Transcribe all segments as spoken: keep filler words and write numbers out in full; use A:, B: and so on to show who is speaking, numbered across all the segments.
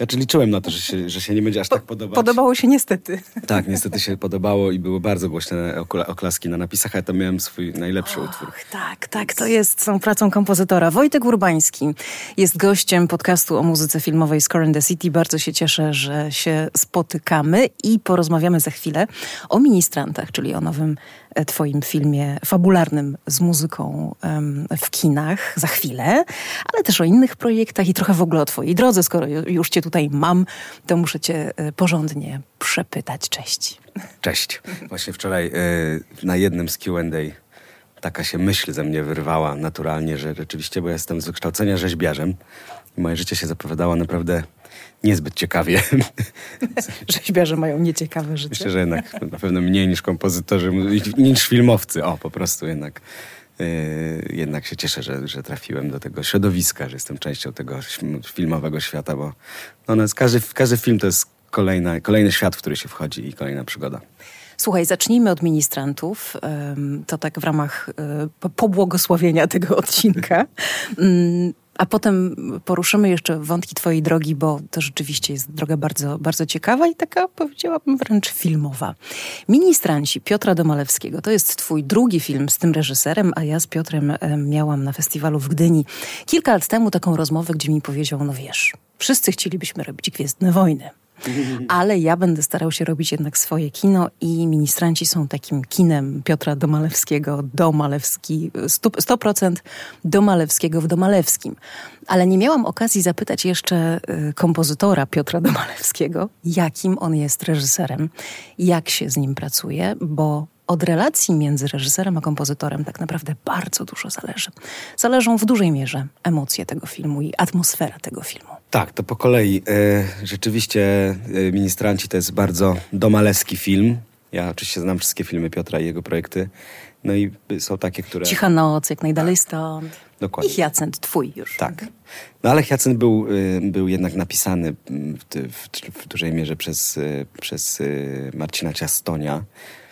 A: Znaczy liczyłem na to, że się, że się nie będzie aż tak podobać.
B: Podobało się niestety.
A: Tak, niestety się podobało i były bardzo głośne okla- oklaski na napisach, ale to miałem swój najlepszy
B: Och,
A: utwór.
B: Tak, tak, to jest z tą pracą kompozytora. Wojtek Urbański jest gościem podcastu o muzyce filmowej Score in the City. Bardzo się cieszę, że się spotykamy i porozmawiamy za chwilę o Ministrantach, czyli o nowym twoim filmie fabularnym z muzyką um, w kinach za chwilę, ale też o innych projektach i trochę w ogóle o twojej drodze. Skoro już cię tutaj mam, to muszę cię porządnie przepytać. Cześć.
A: Cześć. Właśnie wczoraj y, na jednym z Q and A taka się myśl ze mnie wyrwała naturalnie, że rzeczywiście, bo ja jestem z wykształcenia rzeźbiarzem i moje życie się zapowiadało naprawdę niezbyt ciekawie.
B: Rzeźbiarze mają nieciekawe życie.
A: Myślę, że jednak na pewno mniej niż kompozytorzy, niż filmowcy. O, po prostu jednak, yy, jednak się cieszę, że, że trafiłem do tego środowiska, że jestem częścią tego filmowego świata, bo no, no, każdy, każdy film to jest kolejna, kolejny świat, w który się wchodzi i kolejna przygoda.
B: Słuchaj, zacznijmy od Ministrantów. To tak w ramach pobłogosławienia tego odcinka. A potem poruszymy jeszcze wątki twojej drogi, bo to rzeczywiście jest droga bardzo, bardzo ciekawa i taka, powiedziałabym, wręcz filmowa. Ministranci Piotra Domalewskiego to jest twój drugi film z tym reżyserem, a ja z Piotrem miałam na festiwalu w Gdyni kilka lat temu taką rozmowę, gdzie mi powiedział, no wiesz, wszyscy chcielibyśmy robić Gwiezdne Wojny. Ale ja będę starał się robić jednak swoje kino i Ministranci są takim kinem Piotra Domalewskiego, Domalewski, sto procent Domalewskiego w Domalewskim. Ale nie miałam okazji zapytać jeszcze y, kompozytora Piotra Domalewskiego, jakim on jest reżyserem, jak się z nim pracuje, bo od relacji między reżyserem a kompozytorem tak naprawdę bardzo dużo zależy. Zależą w dużej mierze emocje tego filmu i atmosfera tego filmu.
A: Tak, to po kolei. E, rzeczywiście e, Ministranci to jest bardzo domalewski film. Ja oczywiście znam wszystkie filmy Piotra i jego projekty. No i są takie, które...
B: Cicha noc, jak najdalej stąd.
A: Dokładnie.
B: I Hyacynt, twój już.
A: Tak. No ale Hyacynt był, był jednak napisany w, w, w dużej mierze przez, przez Marcina Ciastonia.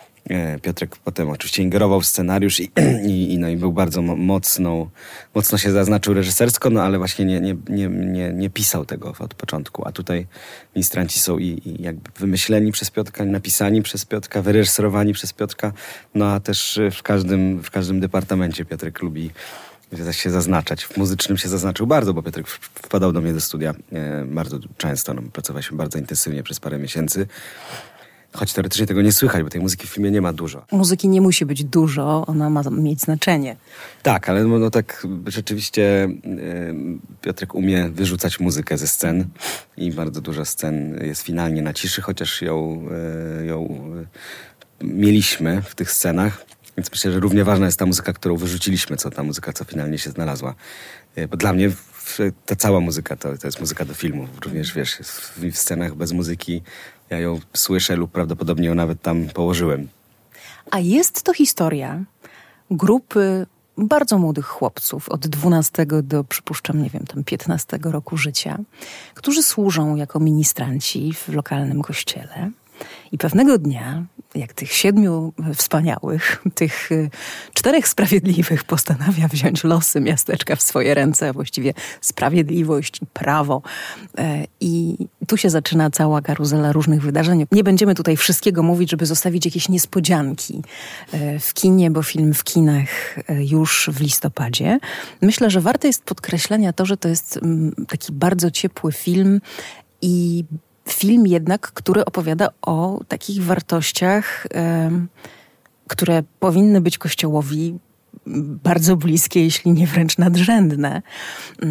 A: Piotrek potem oczywiście ingerował w scenariusz i, i, i, no i był bardzo mocno, mocno się zaznaczył reżysersko, no ale właśnie nie, nie, nie, nie, nie pisał tego od początku. A tutaj Ministranci są i, i jakby wymyśleni przez Piotrka, napisani przez Piotrka, wyreżyserowani przez Piotrka, no a też w każdym, w każdym departamencie Piotrek lubi się zaznaczać. W muzycznym się zaznaczył bardzo, bo Piotrek wpadał do mnie do studia e, bardzo często. No, pracowaliśmy bardzo intensywnie przez parę miesięcy. Choć teoretycznie tego nie słychać, bo tej muzyki w filmie nie ma dużo.
B: Muzyki nie musi być dużo, ona ma mieć znaczenie.
A: Tak, ale no, no tak rzeczywiście y, Piotrek umie wyrzucać muzykę ze scen i bardzo dużo scen jest finalnie na ciszy, chociaż ją, y, ją y, mieliśmy w tych scenach. Więc myślę, że równie ważna jest ta muzyka, którą wyrzuciliśmy, co ta muzyka, co finalnie się znalazła. Y, bo dla mnie ta cała muzyka to, to jest muzyka do filmu. Również wiesz, w, w scenach bez muzyki ja ją słyszę lub prawdopodobnie ją nawet tam położyłem.
B: A jest to historia grupy bardzo młodych chłopców od dwunastego do, przypuszczam, nie wiem, tam piętnastego roku życia, którzy służą jako ministranci w lokalnym kościele. I pewnego dnia, jak tych siedmiu wspaniałych, tych czterech sprawiedliwych postanawia wziąć losy miasteczka w swoje ręce, a właściwie sprawiedliwość i prawo. I tu się zaczyna cała karuzela różnych wydarzeń. Nie będziemy tutaj wszystkiego mówić, żeby zostawić jakieś niespodzianki w kinie, bo film w kinach już w listopadzie. Myślę, że warte jest podkreślenia to, że to jest taki bardzo ciepły film i film jednak, który opowiada o takich wartościach, y, które powinny być Kościołowi bardzo bliskie, jeśli nie wręcz nadrzędne. Y,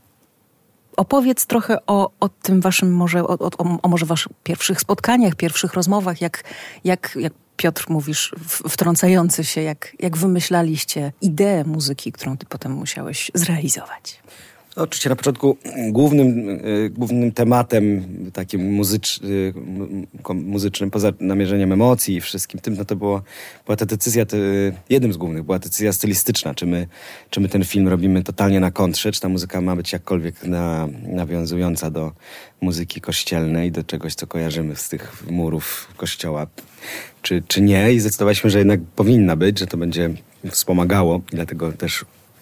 B: opowiedz trochę o, o tym waszym, może, o, o, o może waszych pierwszych spotkaniach, pierwszych rozmowach, jak, jak, jak Piotr, mówisz, wtrącający się, jak, jak wymyślaliście ideę muzyki, którą ty potem musiałeś zrealizować.
A: Oczywiście na początku głównym, y, głównym tematem takim muzycz, y, muzycznym, poza namierzeniem emocji i wszystkim tym, no to było, była ta decyzja, to, jednym z głównych, była decyzja stylistyczna, czy my, czy my ten film robimy totalnie na kontrze, czy ta muzyka ma być jakkolwiek na, nawiązująca do muzyki kościelnej, do czegoś, co kojarzymy z tych murów kościoła, czy, czy nie. I zdecydowaliśmy, że jednak powinna być, że to będzie wspomagało i dlatego też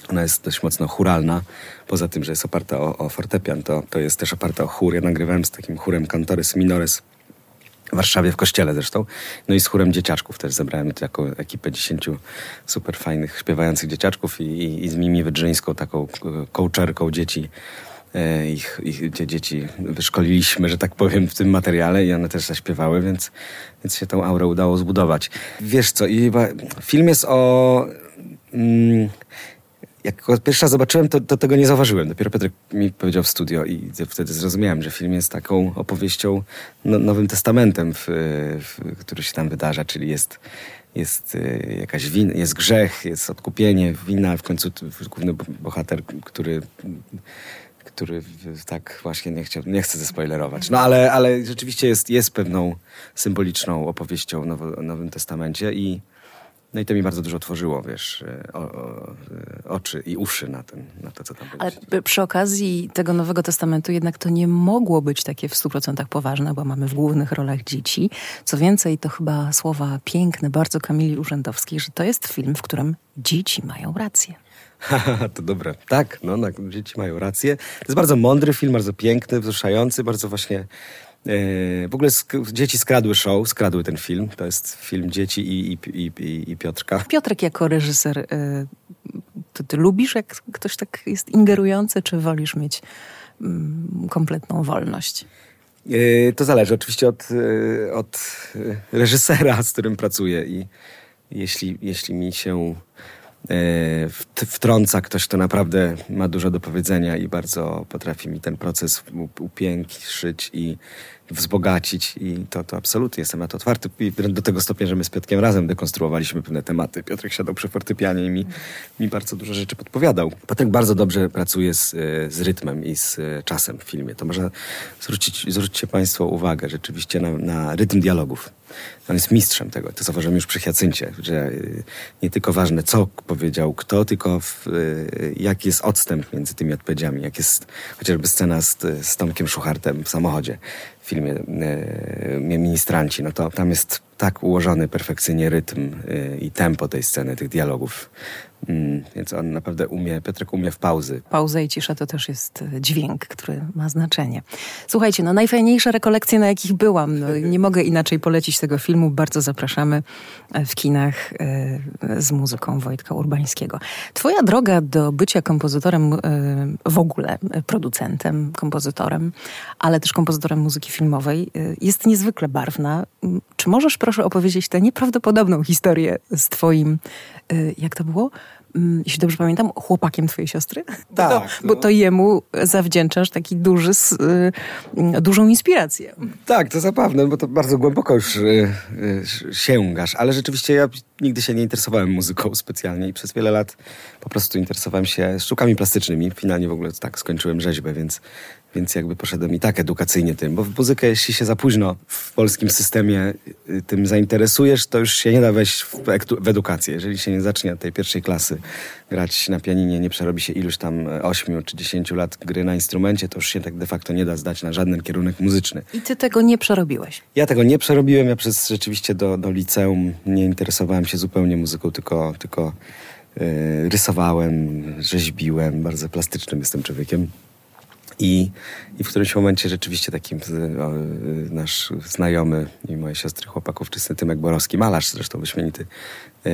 A: Ona jest dość mocno chóralna. Poza tym, że jest oparta o, o fortepian, to, to jest też oparta o chór. Ja nagrywałem z takim chórem Cantores Minores w Warszawie, w kościele zresztą. No i z chórem dzieciaczków też zebrałem taką ekipę dziesięciu super fajnych, śpiewających dzieciaczków i, i, i z Mimi Wydrzyńską, taką coacherką dzieci. E, ich, ich dzieci wyszkoliliśmy, że tak powiem, w tym materiale i one też zaśpiewały, więc, więc się tą aurę udało zbudować. Wiesz co, i film jest o... Mm, jak go pierwszy raz zobaczyłem, to, to tego nie zauważyłem. Dopiero Piotrek mi powiedział w studio i wtedy zrozumiałem, że film jest taką opowieścią, no, Nowym Testamentem, w, w, który się tam wydarza, czyli jest, jest y, jakaś wina, jest grzech, jest odkupienie, wina, w końcu główny bohater, który... który tak właśnie nie, chciał, nie chcę zespoilerować. No ale, ale rzeczywiście jest, jest pewną symboliczną opowieścią w Now- Nowym Testamencie i no i to mi bardzo dużo otworzyło, wiesz, o, o, oczy i uszy na, ten, na to, co tam było.
B: Ale przy okazji tego Nowego Testamentu jednak to nie mogło być takie w stu procentach poważne, bo mamy w głównych rolach dzieci. Co więcej, to chyba słowa piękne bardzo Kamili Urzędowskiej, że to jest film, w którym dzieci mają rację.
A: To dobre. Tak, no, no, dzieci mają rację. To jest bardzo mądry film, bardzo piękny, wzruszający, bardzo właśnie... Yy, w ogóle sk- dzieci skradły show, skradły ten film. To jest film dzieci i, i, i, i, i Piotrka.
B: Piotrek jako reżyser, yy, to ty lubisz, jak ktoś tak jest ingerujący, czy wolisz mieć yy, kompletną wolność?
A: Yy, to zależy oczywiście od, yy, od reżysera, z którym pracuję i jeśli, jeśli mi się... wtrąca ktoś, kto naprawdę ma dużo do powiedzenia i bardzo potrafi mi ten proces upiększyć i wzbogacić i to, to absolutnie jestem na to otwarty. I do tego stopnia, że my z Piotrkiem razem dekonstruowaliśmy pewne tematy. Piotrek siadał przy fortepianie i mi, mi bardzo dużo rzeczy podpowiadał. Piotrek bardzo dobrze pracuje z, z rytmem i z czasem w filmie. To można zwrócić, zwróćcie Państwo uwagę rzeczywiście na, na rytm dialogów. On jest mistrzem tego. To zauważyłem już przy Hiacyncie, że nie tylko ważne, co powiedział kto, tylko w, jaki jest odstęp między tymi odpowiedziami. Jak jest chociażby scena z, z Tomkiem Szuchartem w samochodzie w filmie e, Ministranci. No to tam jest tak ułożony perfekcyjnie rytm e, i tempo tej sceny, tych dialogów. Mm, więc on naprawdę umie, Piotrek umie w pauzy.
B: Pauza i cisza to też jest dźwięk, który ma znaczenie. Słuchajcie, no najfajniejsze rekolekcje, na jakich byłam. No, nie mogę inaczej polecić tego filmu. Bardzo zapraszamy w kinach y, z muzyką Wojtka Urbańskiego. Twoja droga do bycia kompozytorem, y, w ogóle producentem, kompozytorem, ale też kompozytorem muzyki filmowej y, jest niezwykle barwna. Czy możesz proszę opowiedzieć tę nieprawdopodobną historię z twoim, y, jak to było? Jeśli dobrze pamiętam, chłopakiem twojej siostry?
A: Tak.
B: To, bo to jemu zawdzięczasz taki duży, y, dużą inspirację.
A: Tak, to zabawne, bo to bardzo głęboko już y, y, sięgasz, ale rzeczywiście ja nigdy się nie interesowałem muzyką specjalnie i przez wiele lat po prostu interesowałem się sztukami plastycznymi. Finalnie w ogóle tak skończyłem rzeźbę, więc, więc jakby poszedłem i tak edukacyjnie tym, bo w muzykę, jeśli się za późno w polskim systemie y, tym zainteresujesz, to już się nie da wejść w, w edukację. Jeżeli się nie zacznie od tej pierwszej klasy grać na pianinie, nie przerobi się iluś tam ośmiu czy dziesięciu lat gry na instrumencie, to już się tak de facto nie da zdać na żaden kierunek muzyczny.
B: I ty tego nie przerobiłeś?
A: Ja tego nie przerobiłem. Ja przez rzeczywiście do, do liceum nie interesowałem się zupełnie muzyką, tylko, tylko yy, rysowałem, rzeźbiłem. Bardzo plastycznym jestem człowiekiem. I, I w którymś momencie rzeczywiście takim o, nasz znajomy i moje siostry chłopaków, czy Tymek Borowski, malarz zresztą wyśmienity, yy,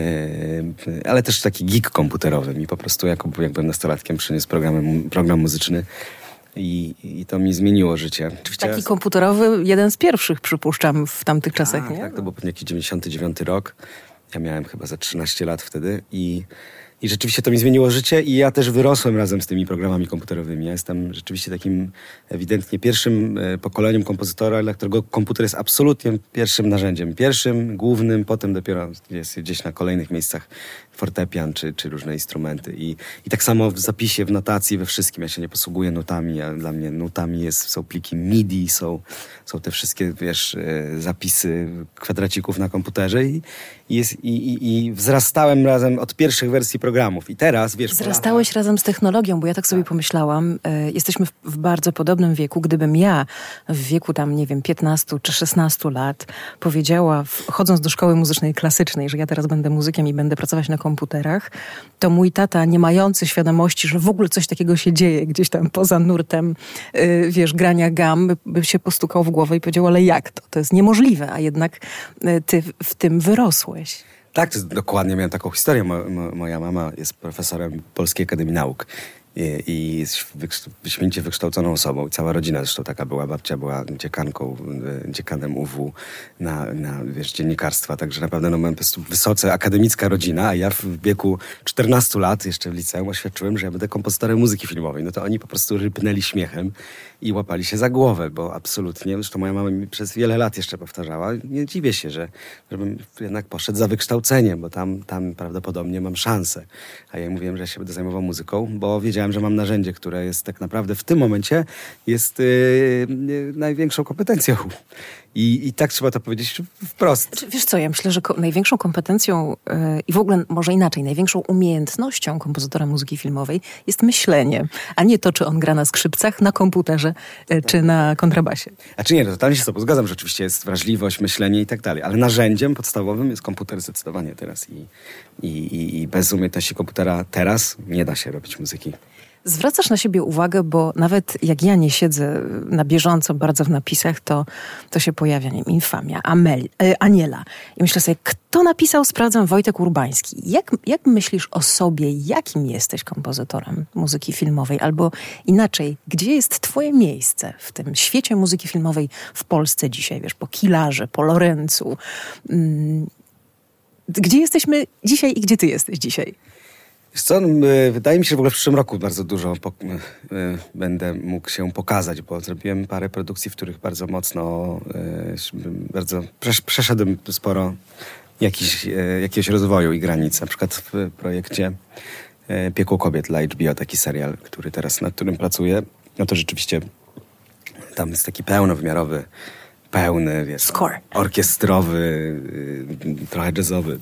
A: ale też taki geek komputerowy mi po prostu, jak, jak byłem nastolatkiem, przyniósł program, program muzyczny i, i to mi zmieniło życie. Oczywiście
B: taki ja... komputerowy, jeden z pierwszych, przypuszczam, w tamtych czasach,
A: tak,
B: nie?
A: Tak, to był pewnie jakiś dziewięćdziesiąty dziewiąty rok. Ja miałem chyba za trzynaście lat wtedy i I rzeczywiście to mi zmieniło życie i ja też wyrosłem razem z tymi programami komputerowymi. Ja jestem rzeczywiście takim ewidentnie pierwszym pokoleniem kompozytora, dla którego komputer jest absolutnie pierwszym narzędziem. Pierwszym, głównym, potem dopiero jest gdzieś na kolejnych miejscach fortepian czy, czy różne instrumenty. I, I tak samo w zapisie, w notacji, we wszystkim. Ja się nie posługuję nutami, a dla mnie nutami jest, są pliki M I D I, są, są te wszystkie, wiesz, zapisy kwadracików na komputerze i, i, jest, i, i, i wzrastałem razem od pierwszych wersji programu programów. I teraz, wiesz...
B: Wzrastałeś
A: latach...
B: razem z technologią, bo ja tak sobie tak. pomyślałam, y, jesteśmy w, w bardzo podobnym wieku. Gdybym ja w wieku tam, nie wiem, piętnastu czy szesnastu lat powiedziała, w, chodząc do szkoły muzycznej klasycznej, że ja teraz będę muzykiem i będę pracować na komputerach, to mój tata, nie mający świadomości, że w ogóle coś takiego się dzieje gdzieś tam poza nurtem, y, wiesz, grania gam, by, by się postukał w głowę i powiedział, ale jak to? To jest niemożliwe, a jednak y, ty w, w tym wyrosłeś.
A: Tak, to jest, dokładnie miałem taką historię. Mo, mo, moja mama jest profesorem Polskiej Akademii Nauk i, i jest wyśmienicie wykształconą osobą. I cała rodzina zresztą taka była. Babcia była dziekanką, dziekanem U W na, na wiesz, dziennikarstwa. Także naprawdę no, mam po prostu wysoce akademicka rodzina, a ja w wieku czternastu lat, jeszcze w liceum, oświadczyłem, że ja będę kompozytorem muzyki filmowej. No to oni po prostu rypnęli śmiechem i łapali się za głowę, bo absolutnie, zresztą moja mama mi przez wiele lat jeszcze powtarzała, nie dziwię się, że żebym jednak poszedł za wykształceniem, bo tam, tam prawdopodobnie mam szansę. A ja mówiłem, że ja się będę zajmował muzyką, bo wiedziałem, że mam narzędzie, które jest tak naprawdę w tym momencie jest yy, yy, największą kompetencją. I, I tak trzeba to powiedzieć wprost.
B: Wiesz co, ja myślę, że ko- największą kompetencją yy, i w ogóle może inaczej, największą umiejętnością kompozytora muzyki filmowej jest myślenie, a nie to, czy on gra na skrzypcach, na komputerze, yy, czy na kontrabasie.
A: A czy nie, totalnie się z tobą zgadzam, że oczywiście jest wrażliwość, myślenie i tak dalej, ale narzędziem podstawowym jest komputer zdecydowanie teraz i, i, i bez umiejętności komputera teraz nie da się robić muzyki.
B: Zwracasz na siebie uwagę, bo nawet jak ja nie siedzę na bieżąco bardzo w napisach, to, to się pojawia, nie wiem, Infamia, Amel, e, Aniela. I myślę sobie, kto napisał, sprawdzam, Wojtek Urbański. Jak, jak myślisz o sobie, jakim jesteś kompozytorem muzyki filmowej? Albo inaczej, gdzie jest twoje miejsce w tym świecie muzyki filmowej w Polsce dzisiaj? Wiesz, po Kilarze, po Lorencu. Hmm. Gdzie jesteśmy dzisiaj i gdzie ty jesteś dzisiaj?
A: Wiesz co, wydaje mi się, że w ogóle w przyszłym roku bardzo dużo po, y, będę mógł się pokazać, bo zrobiłem parę produkcji, w których bardzo mocno, y, bardzo przesz, przeszedłem sporo jakiś, y, jakiegoś rozwoju i granic. Na przykład w projekcie y, Piekło kobiet dla H B O, taki serial, który teraz, nad którym pracuję, no to rzeczywiście tam jest taki pełnowymiarowy, pełny, wiesz,
B: score.
A: orkiestrowy, y, trochę jazzowy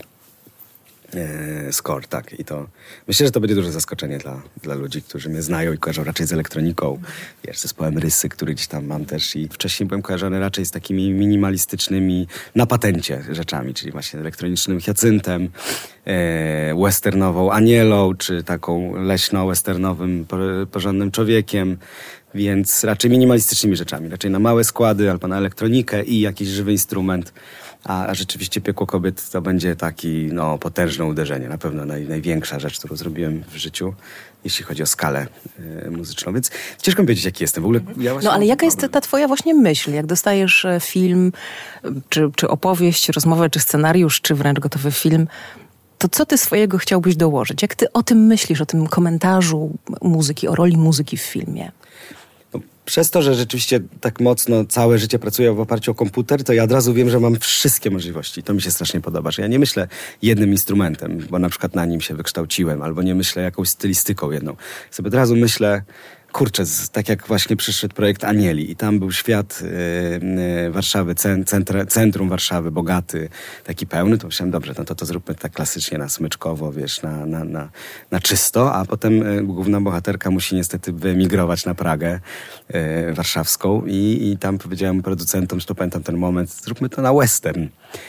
A: score, tak. I to myślę, że to będzie duże zaskoczenie dla, dla ludzi, którzy mnie znają i kojarzą raczej z elektroniką. Wiesz, z zespołem Rysy, który gdzieś tam mam też. I wcześniej byłem kojarzony raczej z takimi minimalistycznymi, na patencie rzeczami, czyli właśnie elektronicznym Hyacyntem, e, westernową Anielą, czy taką leśno-westernowym porządnym człowiekiem. Więc raczej minimalistycznymi rzeczami. Raczej na małe składy albo na elektronikę i jakiś żywy instrument. A, a rzeczywiście Piekło kobiet to będzie taki, no, potężne uderzenie. Na pewno naj, największa rzecz, którą zrobiłem w życiu, jeśli chodzi o skalę y, muzyczną. Więc ciężko mi powiedzieć, jaki jestem. W ogóle ja
B: no ale jaka jest ta twoja właśnie myśl? Jak dostajesz film, czy, czy opowieść, rozmowę, czy scenariusz, czy wręcz gotowy film, to co ty swojego chciałbyś dołożyć? Jak ty o tym myślisz, o tym komentarzu muzyki, o roli muzyki w filmie?
A: Przez to, że rzeczywiście tak mocno całe życie pracuję w oparciu o komputer, to ja od razu wiem, że mam wszystkie możliwości. To mi się strasznie podoba, że ja nie myślę jednym instrumentem, bo na przykład na nim się wykształciłem, albo nie myślę jakąś stylistyką jedną. Sobie od razu myślę, kurczę, z, tak jak właśnie przyszedł projekt Anieli i tam był świat yy, Warszawy, centra, centrum Warszawy, bogaty, taki pełny, to myślałem, dobrze, no to to zróbmy tak klasycznie na smyczkowo, wiesz, na, na, na, na czysto, a potem yy, główna bohaterka musi niestety wyemigrować na Pragę yy, warszawską i, i tam powiedziałem producentom, że to pamiętam ten moment, zróbmy to na western.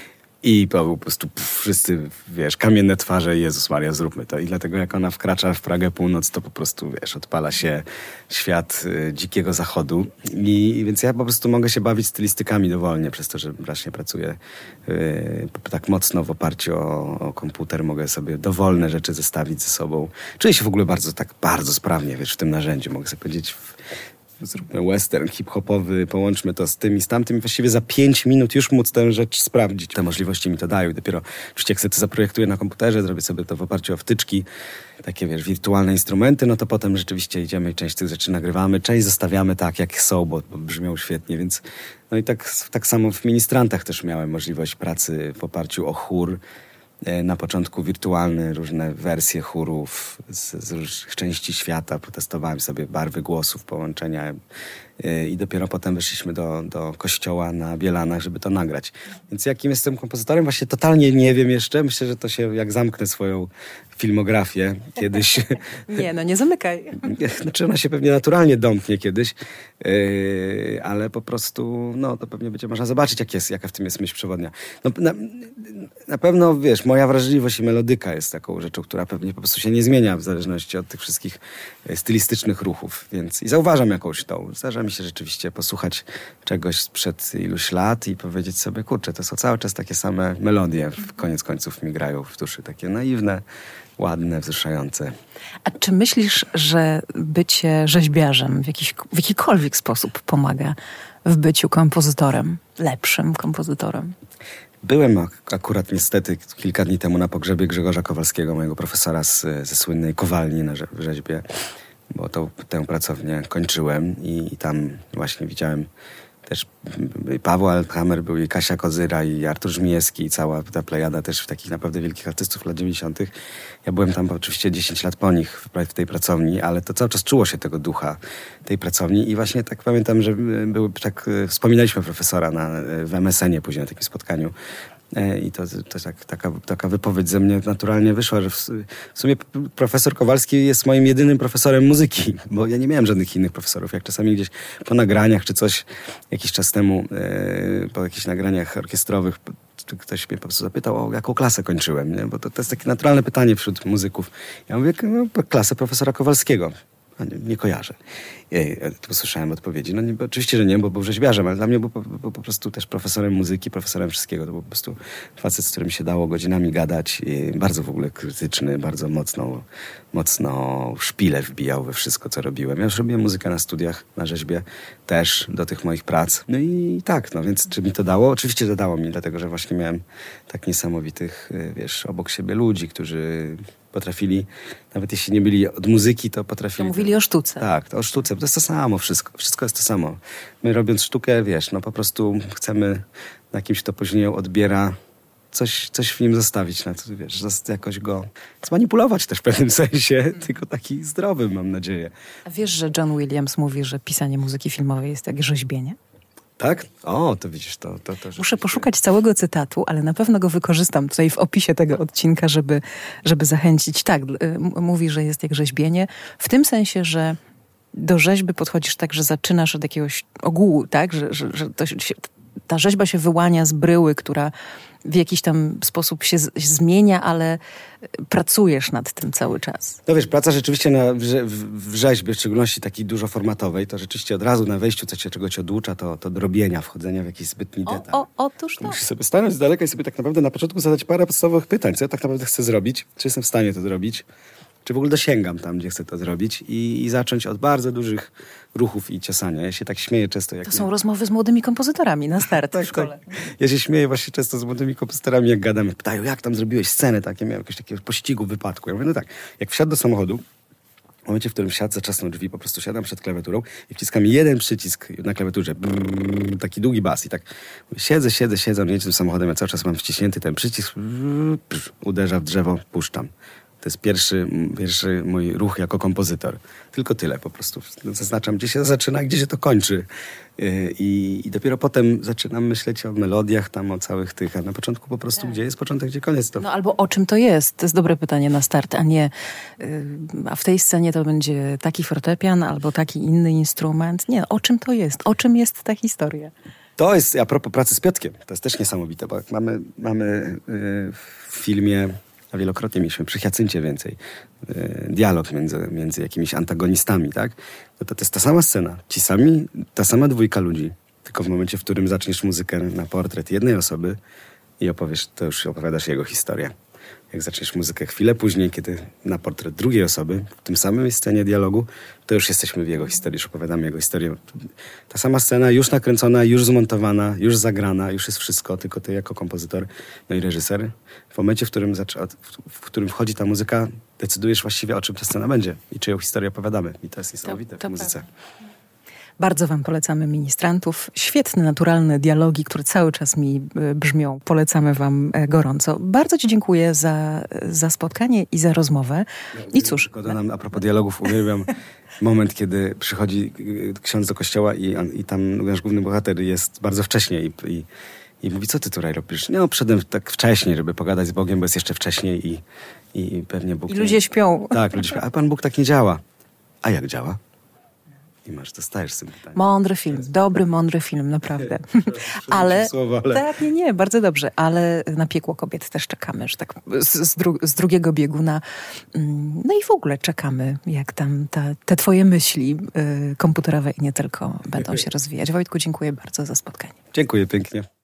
A: I po prostu pff, wszyscy, wiesz, kamienne twarze, Jezus Maria, zróbmy to. I dlatego jak ona wkracza w Pragę Północ, to po prostu, wiesz, odpala się świat y, dzikiego zachodu. I, I więc ja po prostu mogę się bawić stylistykami dowolnie, przez to, że właśnie pracuję y, tak mocno w oparciu o, o komputer. Mogę sobie dowolne rzeczy zestawić ze sobą. Czuję się w ogóle bardzo, tak bardzo sprawnie, wiesz, w tym narzędziu. Mogę sobie powiedzieć... Zróbmy western hip-hopowy, połączmy to z tym i z tamtym i właściwie za pięć minut już móc tę rzecz sprawdzić. Te możliwości mi to dają i dopiero oczywiście jak sobie to zaprojektuję na komputerze, zrobię sobie to w oparciu o wtyczki, takie wiesz, wirtualne instrumenty, no to potem rzeczywiście idziemy i część tych rzeczy nagrywamy, część zostawiamy tak jak są, bo, bo brzmią świetnie, więc no i tak, tak samo w ministrantach też miałem możliwość pracy w oparciu o chór. Na początku wirtualne różne wersje chórów z, z różnych części świata. Potestowałem sobie barwy głosów, połączenia yy, i dopiero potem weszliśmy do, do kościoła na Bielanach, żeby to nagrać. Więc jakim jestem kompozytorem? Właśnie totalnie nie wiem jeszcze. Myślę, że to się, jak zamknę swoją filmografię kiedyś...
B: Nie, no nie zamykaj.
A: Znaczy ona się pewnie naturalnie domknie kiedyś, yy, ale po prostu, no to pewnie będzie można zobaczyć, jak jest, jaka w tym jest myśl przewodnia. No, na, na pewno, wiesz, moja wrażliwość i melodyka jest taką rzeczą, która pewnie po prostu się nie zmienia w zależności od tych wszystkich stylistycznych ruchów, więc i zauważam jakąś tą. Zdarza mi się rzeczywiście posłuchać czegoś sprzed iluś lat i powiedzieć sobie, kurczę, to są cały czas takie same melodie, w koniec końców mi grają w duszy, takie naiwne, ładne, wzruszające.
B: A czy myślisz, że bycie rzeźbiarzem w, jakiś, w jakikolwiek sposób pomaga w byciu kompozytorem, lepszym kompozytorem?
A: Byłem ak- akurat niestety kilka dni temu na pogrzebie Grzegorza Kowalskiego, mojego profesora z, ze słynnej kowalni na rze- w rzeźbie, bo to, tę pracownię kończyłem i, i tam właśnie widziałem też Paweł Althammer był i Kasia Kozyra i Artur Żmijewski i cała ta plejada też takich naprawdę wielkich artystów lat dziewięćdziesiątych. Ja byłem tam oczywiście dziesięć lat po nich w, w tej pracowni, ale to cały czas czuło się tego ducha tej pracowni i właśnie tak pamiętam, że były, tak wspominaliśmy profesora na, w em es enie później na takim spotkaniu. I to, to tak, taka, taka wypowiedź ze mnie naturalnie wyszła, że w, w sumie profesor Kowalski jest moim jedynym profesorem muzyki, bo ja nie miałem żadnych innych profesorów. Jak czasami gdzieś po nagraniach czy coś jakiś czas temu, e, po jakichś nagraniach orkiestrowych ktoś mnie po prostu zapytał, o jaką klasę kończyłem, nie? Bo to, to jest takie naturalne pytanie wśród muzyków. Ja mówię, no, klasę profesora Kowalskiego. A nie, nie kojarzę. Ja posłyszałem odpowiedzi. No nie, oczywiście, że nie, bo był rzeźbiarzem, ale dla mnie był po, był po prostu też profesorem muzyki, profesorem wszystkiego. To był po prostu facet, z którym się dało godzinami gadać. I bardzo w ogóle krytyczny, bardzo mocno, mocno szpilę wbijał we wszystko, co robiłem. Ja już robiłem muzykę na studiach, na rzeźbie też do tych moich prac. No i tak, no więc czy mi to dało? Oczywiście, że dało mi, dlatego, że właśnie miałem tak niesamowitych, wiesz, obok siebie ludzi, którzy potrafili, nawet jeśli nie byli od muzyki, to potrafili...
B: To mówili o sztuce.
A: Tak, to o sztuce. To jest to samo wszystko. Wszystko jest to samo. My robiąc sztukę, wiesz, no po prostu chcemy na kimś, kto później ją odbiera, coś, coś w nim zostawić, na to, wiesz, jakoś go zmanipulować też w pewnym sensie, mm. tylko taki zdrowym, mam nadzieję.
B: A wiesz, że John Williams mówi, że pisanie muzyki filmowej jest jak rzeźbienie?
A: Tak? O, to widzisz, to... to, to
B: Muszę poszukać całego cytatu, ale na pewno go wykorzystam tutaj w opisie tego odcinka, żeby, żeby zachęcić. Tak, m- mówi, że jest jak rzeźbienie. W tym sensie, że do rzeźby podchodzisz tak, że zaczynasz od jakiegoś ogółu, tak? Że, że, że to się, ta rzeźba się wyłania z bryły, która w jakiś tam sposób się z, zmienia, ale pracujesz nad tym cały czas.
A: No wiesz, praca rzeczywiście na, w, w rzeźbie, w szczególności takiej dużo formatowej, to rzeczywiście od razu na wejściu, co cię, czego cię oducza, to, to robienia, wchodzenia w jakiś zbytni detal.
B: O, o, otóż to.
A: Musisz sobie stanąć z daleka i sobie tak naprawdę na początku zadać parę podstawowych pytań, co ja tak naprawdę chcę zrobić, czy jestem w stanie to zrobić, czy w ogóle dosięgam tam, gdzie chcę to zrobić i, i zacząć od bardzo dużych ruchów i ciosania. Ja się tak śmieję często. Jak
B: to są nie... rozmowy z młodymi kompozytorami na start
A: tak,
B: w szkole.
A: Tak. Ja się śmieję właśnie często z młodymi kompozytorami, jak gadamy. Pytają, jak tam zrobiłeś scenę, takie miałem jakiegoś takiego pościgu, wypadku. Ja mówię, no tak, jak wsiadł do samochodu, w momencie, w którym siadł, zatrzasnął drzwi, po prostu siadam przed klawiaturą i wciskam jeden przycisk na klawiaturze, brrr, taki długi bas i tak siedzę, siedzę, siedzę, jedzie tym samochodem, ja cały czas mam wciśnięty ten przycisk, brrr, brrr, uderza w drzewo, puszczam. To jest pierwszy, pierwszy mój ruch jako kompozytor. Tylko tyle po prostu. Zaznaczam, gdzie się zaczyna, gdzie się to kończy. I, i dopiero potem zaczynam myśleć o melodiach, tam o całych tych, a na początku po prostu, tak. Gdzie jest początek, gdzie koniec. To...
B: No albo o czym to jest? To jest dobre pytanie na start, a nie yy, a w tej scenie to będzie taki fortepian albo taki inny instrument. Nie, o czym to jest? O czym jest ta historia?
A: To jest, a propos pracy z Piotrkiem, to jest też niesamowite, bo jak mamy, mamy yy, w filmie, a wielokrotnie mieliśmy przy Hiacyncie więcej, yy, dialog między, między jakimiś antagonistami, tak? No to, to jest ta sama scena, ci sami, ta sama dwójka ludzi, tylko w momencie, w którym zaczniesz muzykę na portret jednej osoby i opowiesz, to już opowiadasz jego historię. Jak zaczniesz muzykę chwilę później, kiedy na portret drugiej osoby, w tym samym scenie dialogu, to już jesteśmy w jego historii, już opowiadamy jego historię. Ta sama scena już nakręcona, już zmontowana, już zagrana, już jest wszystko, tylko ty jako kompozytor, no i reżyser. W momencie, w którym, zaczę- w którym wchodzi ta muzyka, decydujesz właściwie, o czym ta scena będzie i czyją historię opowiadamy. I to jest niesamowite
B: to, to
A: w muzyce.
B: Prawda. Bardzo wam polecamy Ministrantów. Świetne, naturalne dialogi, które cały czas mi brzmią. Polecamy wam gorąco. Bardzo ci dziękuję za, za spotkanie i za rozmowę. I cóż...
A: Dodam, a propos dialogów, uwielbiam moment, kiedy przychodzi ksiądz do kościoła i, i tam nasz główny bohater jest bardzo wcześnie i, i, i mówi, co ty tutaj robisz? No, przyszedłem tak wcześniej, żeby pogadać z Bogiem, bo jest jeszcze wcześniej i, i pewnie Bóg...
B: I ludzie nie... śpią.
A: Tak, ludzie śpią. A Pan Bóg tak nie działa. A jak działa? I masz, dostajesz sobie pytanie.
B: Mądry film, dobry, mądry film, naprawdę. ale,
A: słowo, ale...
B: Tak, nie, nie, bardzo dobrze, ale na Piekło kobiet też czekamy, że tak z, z, dru, z drugiego bieguna. No i w ogóle czekamy, jak tam ta, te twoje myśli y, komputerowe i nie tylko będą się rozwijać. Wojtku, dziękuję bardzo za spotkanie.
A: Dziękuję pięknie.